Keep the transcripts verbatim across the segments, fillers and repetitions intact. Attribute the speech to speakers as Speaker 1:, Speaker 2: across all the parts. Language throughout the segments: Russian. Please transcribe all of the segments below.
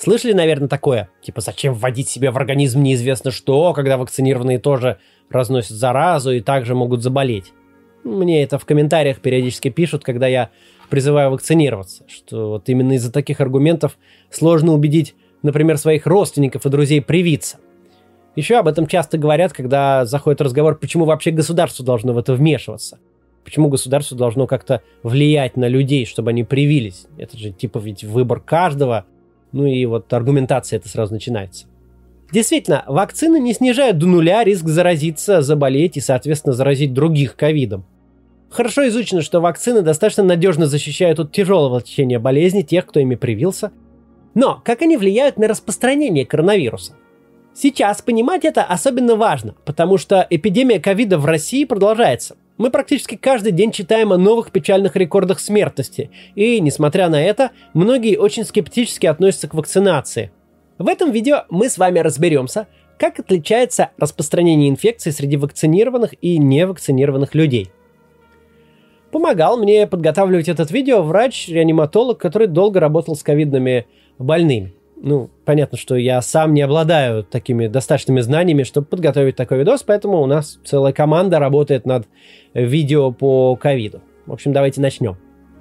Speaker 1: Слышали, наверное, такое? Типа, зачем вводить себе в организм неизвестно что, когда вакцинированные тоже разносят заразу и также могут заболеть? Мне это в комментариях периодически пишут, когда я призываю вакцинироваться, что вот именно из-за таких аргументов сложно убедить, например, своих родственников и друзей привиться. Еще об этом часто говорят, когда заходит разговор, почему вообще государство должно в это вмешиваться. Почему государство должно как-то влиять на людей, чтобы они привились. Это же типа ведь выбор каждого. Ну и вот аргументация это сразу начинается. Действительно, вакцины не снижают до нуля риск заразиться, заболеть и, соответственно, заразить других ковидом. Хорошо изучено, что вакцины достаточно надежно защищают от тяжелого течения болезни тех, кто ими привился. Но как они влияют на распространение коронавируса? Сейчас понимать это особенно важно, потому что эпидемия ковида в России продолжается. Мы практически каждый день читаем о новых печальных рекордах смертности, и, несмотря на это, многие очень скептически относятся к вакцинации. В этом видео мы с вами разберемся, как отличается распространение инфекции среди вакцинированных и невакцинированных людей. Помогал мне подготавливать это видео врач-реаниматолог, который долго работал с ковидными больными. Ну, понятно, что я сам не обладаю такими достаточными знаниями, чтобы подготовить такой видос, поэтому у нас целая команда работает над видео по ковиду. В общем, давайте начнем.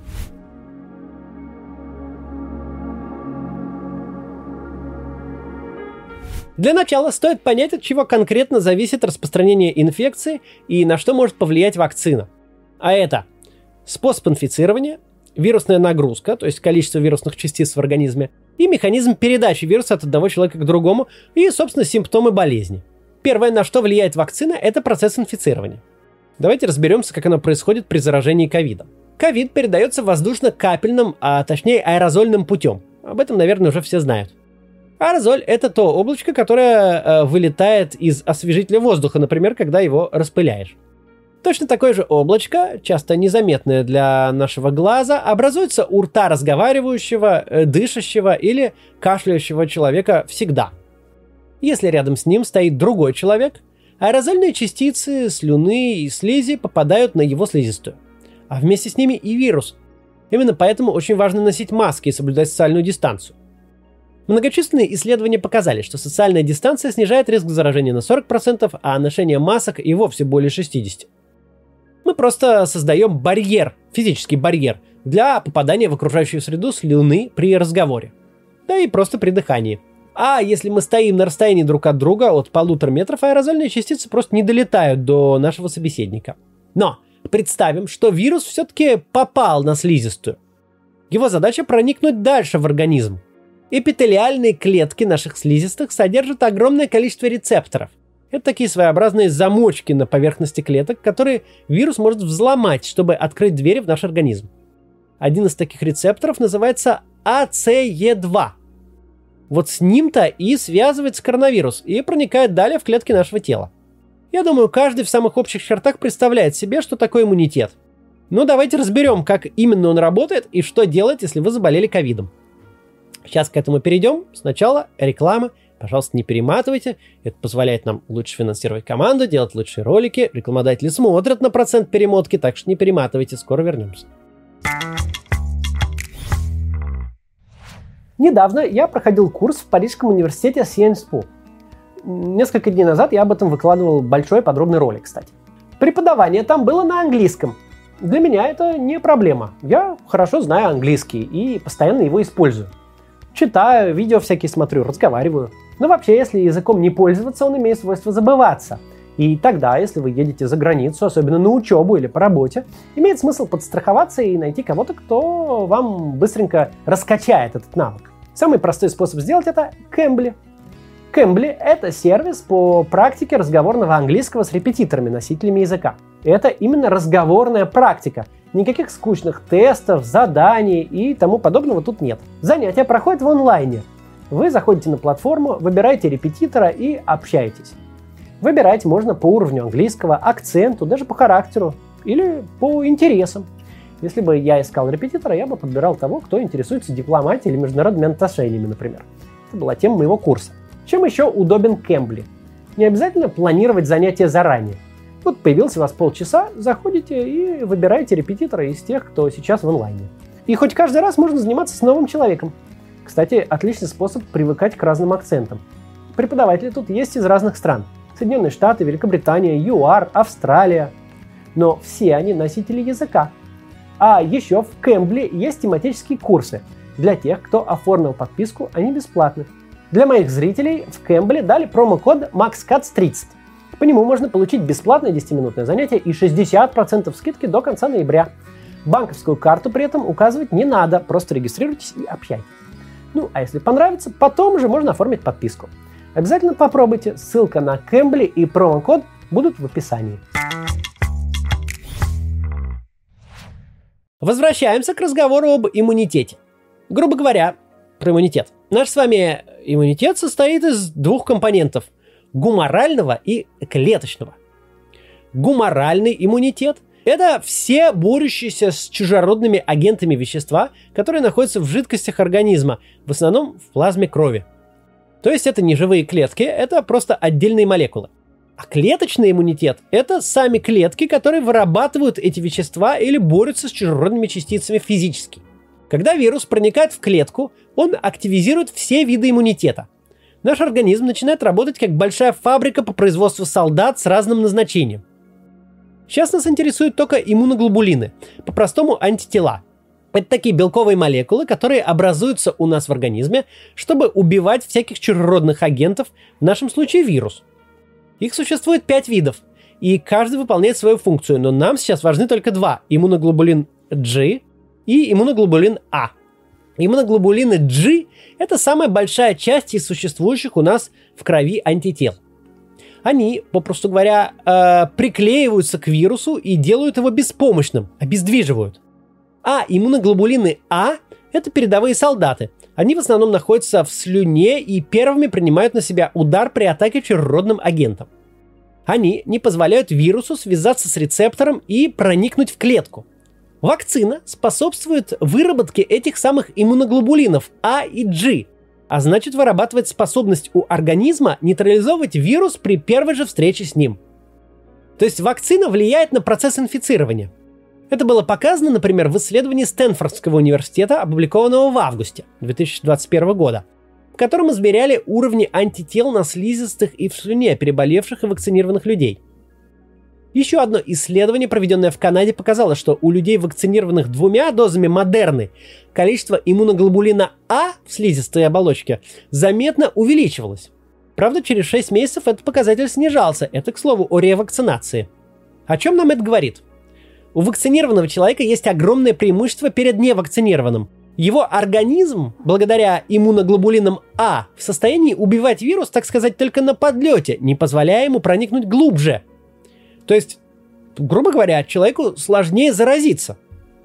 Speaker 1: Для начала стоит понять, от чего конкретно зависит распространение инфекции и на что может повлиять вакцина. А это способ инфицирования, вирусная нагрузка, то есть количество вирусных частиц в организме, и механизм передачи вируса от одного человека к другому, и, собственно, симптомы болезни. Первое, на что влияет вакцина, это процесс инфицирования. Давайте разберемся, как оно происходит при заражении ковидом. Ковид передается воздушно-капельным, а точнее аэрозольным путем. Об этом, наверное, уже все знают. Аэрозоль – это то облачко, которое э, вылетает из освежителя воздуха, например, когда его распыляешь. Точно такое же облачко, часто незаметное для нашего глаза, образуется у рта разговаривающего, дышащего или кашляющего человека всегда. Если рядом с ним стоит другой человек, аэрозольные частицы слюны и слизи попадают на его слизистую, а вместе с ними и вирус. Именно поэтому очень важно носить маски и соблюдать социальную дистанцию. Многочисленные исследования показали, что социальная дистанция снижает риск заражения на сорок процентов, а ношение масок и вовсе более шестьдесят процентов. Мы просто создаем барьер, физический барьер, для попадания в окружающую среду слюны при разговоре. Да и просто при дыхании. А если мы стоим на расстоянии друг от друга от полутора метров, аэрозольные частицы просто не долетают до нашего собеседника. Но представим, что вирус все-таки попал на слизистую. Его задача проникнуть дальше в организм. Эпителиальные клетки наших слизистых содержат огромное количество рецепторов. Это такие своеобразные замочки на поверхности клеток, которые вирус может взломать, чтобы открыть двери в наш организм. Один из таких рецепторов называется а цэ е два. Вот с ним-то и связывается коронавирус и проникает далее в клетки нашего тела. Я думаю, каждый в самых общих чертах представляет себе, что такое иммунитет. Но давайте разберем, как именно он работает и что делать, если вы заболели ковидом. Сейчас к этому перейдем. Сначала реклама. Пожалуйста, не перематывайте. Это позволяет нам лучше финансировать команду, делать лучшие ролики. Рекламодатели смотрят на процент перемотки, так что не перематывайте. Скоро вернемся. Недавно я проходил курс в Парижском университете Sciences Po. Несколько дней назад я об этом выкладывал большой подробный ролик, кстати. Преподавание там было на английском. Для меня это не проблема. Я хорошо знаю английский и постоянно его использую. Читаю, видео всякие смотрю, разговариваю. Но вообще, если языком не пользоваться, он имеет свойство забываться. И тогда, если вы едете за границу, особенно на учебу или по работе, имеет смысл подстраховаться и найти кого-то, кто вам быстренько раскачает этот навык. Самый простой способ сделать это – Cambly. Cambly – это сервис по практике разговорного английского с репетиторами, носителями языка. Это именно разговорная практика. Никаких скучных тестов, заданий и тому подобного тут нет. Занятия проходят в онлайне. Вы заходите на платформу, выбираете репетитора и общаетесь. Выбирать можно по уровню английского, акценту, даже по характеру или по интересам. Если бы я искал репетитора, я бы подбирал того, кто интересуется дипломатией или международными отношениями, например. Это была тема моего курса. Чем еще удобен Cambly? Не обязательно планировать занятия заранее. Вот появился у вас полчаса, заходите и выбираете репетитора из тех, кто сейчас в онлайне. И хоть каждый раз можно заниматься с новым человеком. Кстати, отличный способ привыкать к разным акцентам. Преподаватели тут есть из разных стран. Соединенные Штаты, Великобритания, ЮАР, Австралия. Но все они носители языка. А еще в Кэмбле есть тематические курсы. Для тех, кто оформил подписку, они бесплатны. Для моих зрителей в Кэмбле дали промокод макс катс тридцать. По нему можно получить бесплатное десятиминутное занятие и шестьдесят процентов скидки до конца ноября. Банковскую карту при этом указывать не надо, просто регистрируйтесь и общайтесь. Ну, а если понравится, потом уже можно оформить подписку. Обязательно попробуйте, ссылка на Кэмбли и промокод будут в описании. Возвращаемся к разговору об иммунитете. Грубо говоря, про иммунитет. Наш с вами иммунитет состоит из двух компонентов – гуморального и клеточного. Гуморальный иммунитет – это все борющиеся с чужеродными агентами вещества, которые находятся в жидкостях организма, в основном в плазме крови. То есть это не живые клетки, это просто отдельные молекулы. А клеточный иммунитет – это сами клетки, которые вырабатывают эти вещества или борются с чужеродными частицами физически. Когда вирус проникает в клетку, он активизирует все виды иммунитета. Наш организм начинает работать как большая фабрика по производству солдат с разным назначением. Сейчас нас интересуют только иммуноглобулины, по-простому антитела. Это такие белковые молекулы, которые образуются у нас в организме, чтобы убивать всяких чужеродных агентов, в нашем случае вирус. Их существует пять видов, и каждый выполняет свою функцию, но нам сейчас важны только два – иммуноглобулин G и иммуноглобулин А. Иммуноглобулины G – это самая большая часть из существующих у нас в крови антител. Они, попросту говоря, э, приклеиваются к вирусу и делают его беспомощным, обездвиживают. А иммуноглобулины А – это передовые солдаты. Они в основном находятся в слюне и первыми принимают на себя удар при атаке чужеродным агентом. Они не позволяют вирусу связаться с рецептором и проникнуть в клетку. Вакцина способствует выработке этих самых иммуноглобулинов А и G, а значит вырабатывает способность у организма нейтрализовывать вирус при первой же встрече с ним. То есть вакцина влияет на процесс инфицирования. Это было показано, например, в исследовании Стэнфордского университета, опубликованного в августе две тысячи двадцать первого года, в котором измеряли уровни антител на слизистых и в слюне переболевших и вакцинированных людей. Еще одно исследование, проведенное в Канаде, показало, что у людей, вакцинированных двумя дозами Модерны, количество иммуноглобулина А в слизистой оболочке заметно увеличивалось. Правда, через шесть месяцев этот показатель снижался. Это, к слову, о ревакцинации. О чем нам это говорит? У вакцинированного человека есть огромное преимущество перед невакцинированным. Его организм, благодаря иммуноглобулинам А, в состоянии убивать вирус, так сказать, только на подлете, не позволяя ему проникнуть глубже. То есть, грубо говоря, человеку сложнее заразиться.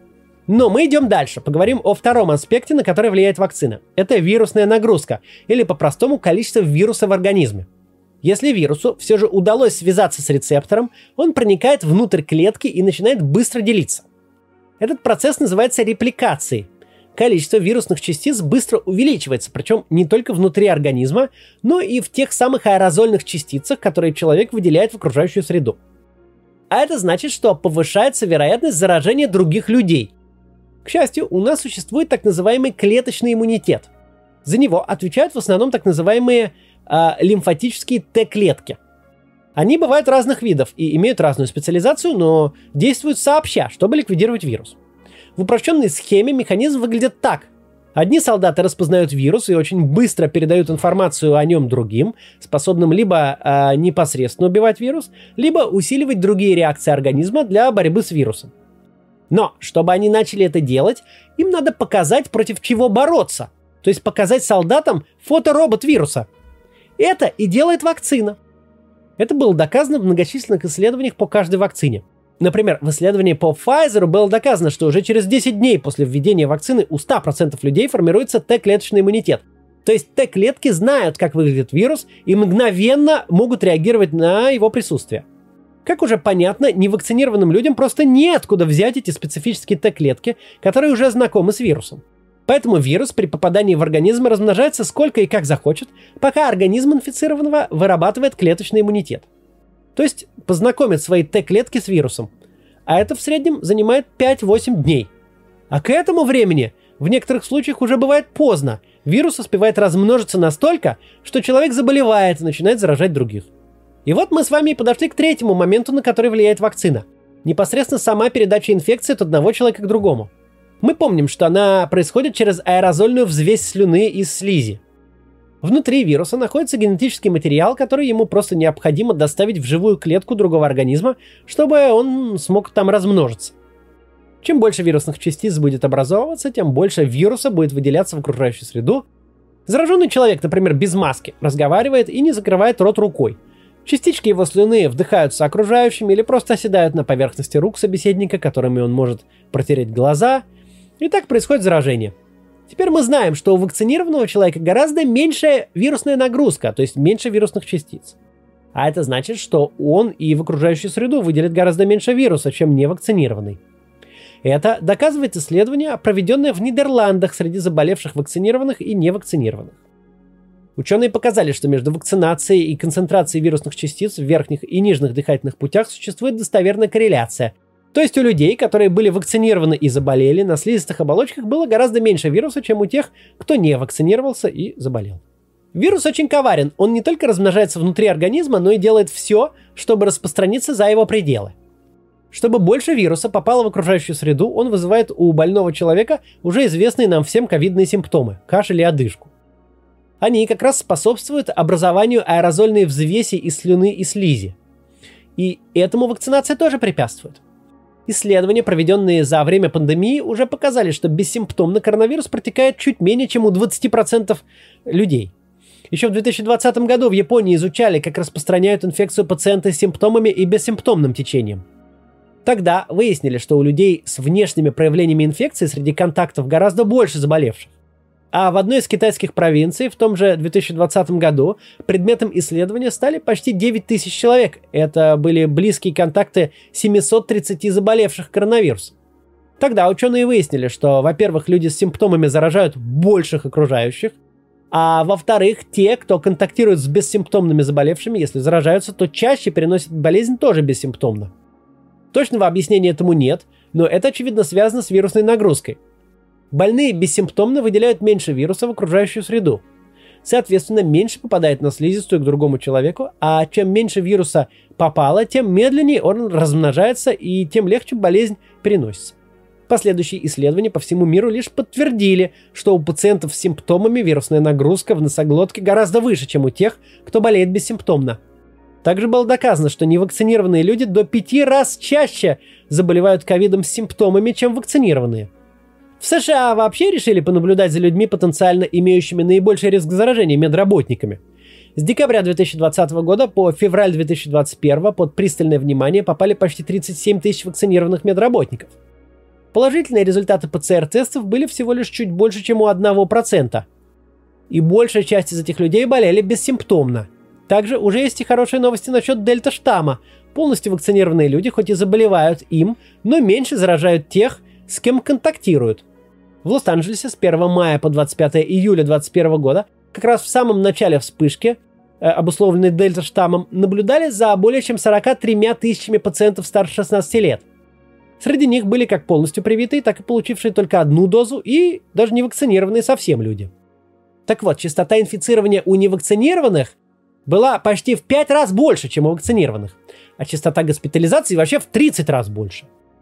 Speaker 1: Но мы идем дальше, поговорим о втором аспекте, на который влияет вакцина. Это вирусная нагрузка, или по-простому количество вируса в организме. Если вирусу все же удалось связаться с рецептором, он проникает внутрь клетки и начинает быстро делиться. Этот процесс называется репликацией. Количество вирусных частиц быстро увеличивается, причем не только внутри организма, но и в тех самых аэрозольных частицах, которые человек выделяет в окружающую среду. А это значит, что повышается вероятность заражения других людей. К счастью, у нас существует так называемый клеточный иммунитет. За него отвечают в основном так называемые э, лимфатические Т-клетки. Они бывают разных видов и имеют разную специализацию, но действуют сообща, чтобы ликвидировать вирус. В упрощенной схеме механизм выглядит так. Одни солдаты распознают вирус и очень быстро передают информацию о нем другим, способным либо э, непосредственно убивать вирус, либо усиливать другие реакции организма для борьбы с вирусом. Но, чтобы они начали это делать, им надо показать, против чего бороться. То есть показать солдатам фоторобот вируса. Это и делает вакцина. Это было доказано в многочисленных исследованиях по каждой вакцине. Например, в исследовании по Pfizer было доказано, что уже через десять дней после введения вакцины у ста процентов людей формируется Т-клеточный иммунитет. То есть Т-клетки знают, как выглядит вирус, и мгновенно могут реагировать на его присутствие. Как уже понятно, невакцинированным людям просто неоткуда взять эти специфические Т-клетки, которые уже знакомы с вирусом. Поэтому вирус при попадании в организм размножается сколько и как захочет, пока организм инфицированного вырабатывает клеточный иммунитет. То есть познакомит свои Т-клетки с вирусом. А это в среднем занимает пять-восемь дней. А к этому времени в некоторых случаях уже бывает поздно. вирус успевает размножиться настолько, что человек заболевает и начинает заражать других. И вот мы с вами и подошли к третьему моменту, на который влияет вакцина. Непосредственно сама передача инфекции от одного человека к другому. Мы помним, что она происходит через аэрозольную взвесь слюны и слизи. Внутри вируса находится генетический материал, который ему просто необходимо доставить в живую клетку другого организма, чтобы он смог там размножиться. Чем больше вирусных частиц будет образовываться, тем больше вируса будет выделяться в окружающую среду. Зараженный человек, например, без маски, разговаривает и не закрывает рот рукой. Частички его слюны вдыхаются окружающими или просто оседают на поверхности рук собеседника, которыми он может протереть глаза. И так происходит заражение. Теперь мы знаем, что у вакцинированного человека гораздо меньшая вирусная нагрузка, то есть меньше вирусных частиц. А это значит, что он и в окружающую среду выделит гораздо меньше вируса, чем невакцинированный. Это доказывает исследование, проведенное в Нидерландах среди заболевших вакцинированных и невакцинированных. Ученые показали, что между вакцинацией и концентрацией вирусных частиц в верхних и нижних дыхательных путях существует достоверная корреляция. То есть у людей, которые были вакцинированы и заболели, на слизистых оболочках было гораздо меньше вируса, чем у тех, кто не вакцинировался и заболел. Вирус очень коварен, он не только размножается внутри организма, но и делает все, чтобы распространиться за его пределы. Чтобы больше вируса попало в окружающую среду, он вызывает у больного человека уже известные нам всем ковидные симптомы – кашель и одышку. Они как раз способствуют образованию аэрозольной взвеси из слюны и слизи. И этому вакцинация тоже препятствует. Исследования, проведенные за время пандемии, уже показали, что бессимптомно коронавирус протекает чуть менее, чем у двадцати процентов людей. Еще в две тысячи двадцатом году в Японии изучали, как распространяют инфекцию пациенты с симптомами и бессимптомным течением. Тогда выяснили, что у людей с внешними проявлениями инфекции среди контактов гораздо больше заболевших. А в одной из китайских провинций в том же две тысячи двадцатом году предметом исследования стали почти девять тысяч человек. Это были близкие контакты семисот тридцати заболевших коронавирусом. Тогда ученые выяснили, что, во-первых, люди с симптомами заражают больших окружающих, а во-вторых, те, кто контактирует с бессимптомными заболевшими, если заражаются, то чаще переносят болезнь тоже бессимптомно. Точного объяснения этому нет, но это, очевидно, связано с вирусной нагрузкой. Больные бессимптомно выделяют меньше вируса в окружающую среду. Соответственно, меньше попадает на слизистую к другому человеку, а чем меньше вируса попало, тем медленнее он размножается и тем легче болезнь переносится. Последующие исследования по всему миру лишь подтвердили, что у пациентов с симптомами вирусная нагрузка в носоглотке гораздо выше, чем у тех, кто болеет бессимптомно. Также было доказано, что невакцинированные люди до пяти раз чаще заболевают ковидом с симптомами, чем вакцинированные. В США вообще решили понаблюдать за людьми, потенциально имеющими наибольший риск заражения медработниками. С декабря две тысячи двадцатого года по февраль две тысячи двадцать первого под пристальное внимание попали почти тридцать семь тысяч вакцинированных медработников. Положительные результаты ПЦР-тестов были всего лишь чуть больше, чем у одного процента. И большая часть из этих людей болели бессимптомно. Также уже есть и хорошие новости насчет дельта-штамма. Полностью вакцинированные люди хоть и заболевают им, но меньше заражают тех, с кем контактируют. В Лос-Анджелесе с первого мая по двадцать пятое июля две тысячи двадцать первого года, как раз в самом начале вспышки, э, обусловленной дельта-штаммом, наблюдали за более чем сорока тремя тысячами пациентов старше шестнадцати лет. Среди них были как полностью привитые, так и получившие только одну дозу и даже не вакцинированные совсем люди. Так вот, частота инфицирования у невакцинированных была почти в пять раз больше, чем у вакцинированных, а частота госпитализации вообще в тридцать раз больше.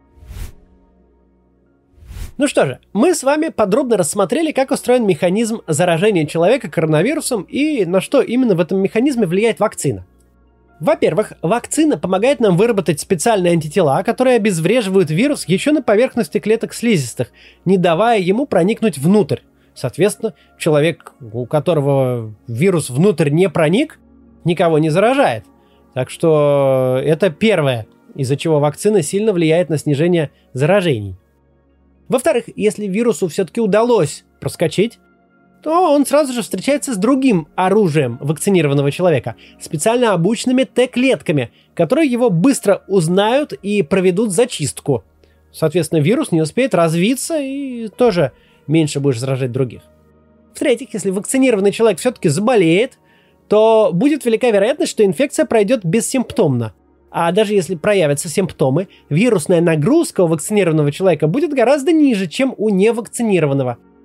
Speaker 1: Ну что же, мы с вами подробно рассмотрели, как устроен механизм заражения человека коронавирусом и на что именно в этом механизме влияет вакцина. Во-первых, вакцина помогает нам выработать специальные антитела, которые обезвреживают вирус еще на поверхности клеток слизистых, не давая ему проникнуть внутрь. Соответственно, человек, у которого вирус внутрь не проник, никого не заражает. Так что это первое, из-за чего вакцина сильно влияет на снижение заражений. Во-вторых, если вирусу все-таки удалось проскочить, то он сразу же встречается с другим оружием вакцинированного человека, специально обученными Т-клетками, которые его быстро узнают и проведут зачистку. Соответственно, вирус не успеет развиться и тоже меньше будешь заражать других. В-третьих, если вакцинированный человек все-таки заболеет, то будет велика вероятность, что инфекция пройдет бессимптомно. А даже если проявятся симптомы, вирусная нагрузка у вакцинированного человека будет гораздо ниже, чем у невакцинированного.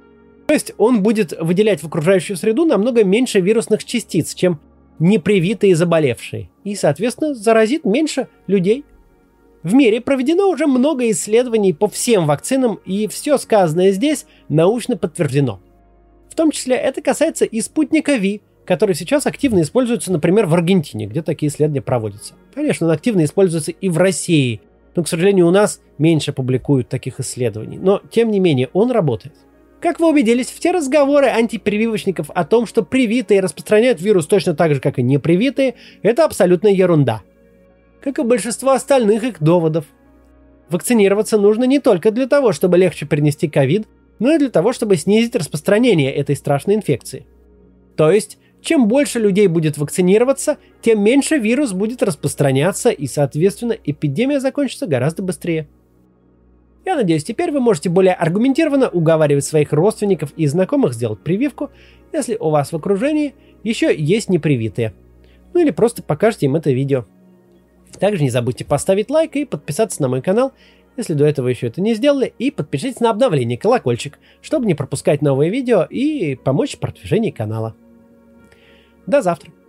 Speaker 1: То есть он будет выделять в окружающую среду намного меньше вирусных частиц, чем непривитые заболевшие, и, соответственно, заразит меньше людей. В мире проведено уже много исследований по всем вакцинам, и все сказанное здесь научно подтверждено. В том числе это касается и спутника Ви, который сейчас активно используется, например, в Аргентине, где такие исследования проводятся. Конечно, он активно используется и в России, но, к сожалению, у нас меньше публикуют таких исследований. Но, тем не менее, он работает. Как вы убедились, все разговоры антипрививочников о том, что привитые распространяют вирус точно так же, как и непривитые, это абсолютная ерунда. Как и большинство остальных их доводов. Вакцинироваться нужно не только для того, чтобы легче перенести ковид, но и для того, чтобы снизить распространение этой страшной инфекции. То есть, чем больше людей будет вакцинироваться, тем меньше вирус будет распространяться, и, соответственно, эпидемия закончится гораздо быстрее. Я надеюсь, теперь вы можете более аргументированно уговаривать своих родственников и знакомых сделать прививку, если у вас в окружении еще есть непривитые. Ну или просто покажите им это видео. Также не забудьте поставить лайк и подписаться на мой канал, если до этого еще это не сделали, и подпишитесь на обновление, колокольчик, чтобы не пропускать новые видео и помочь в продвижении канала. До завтра!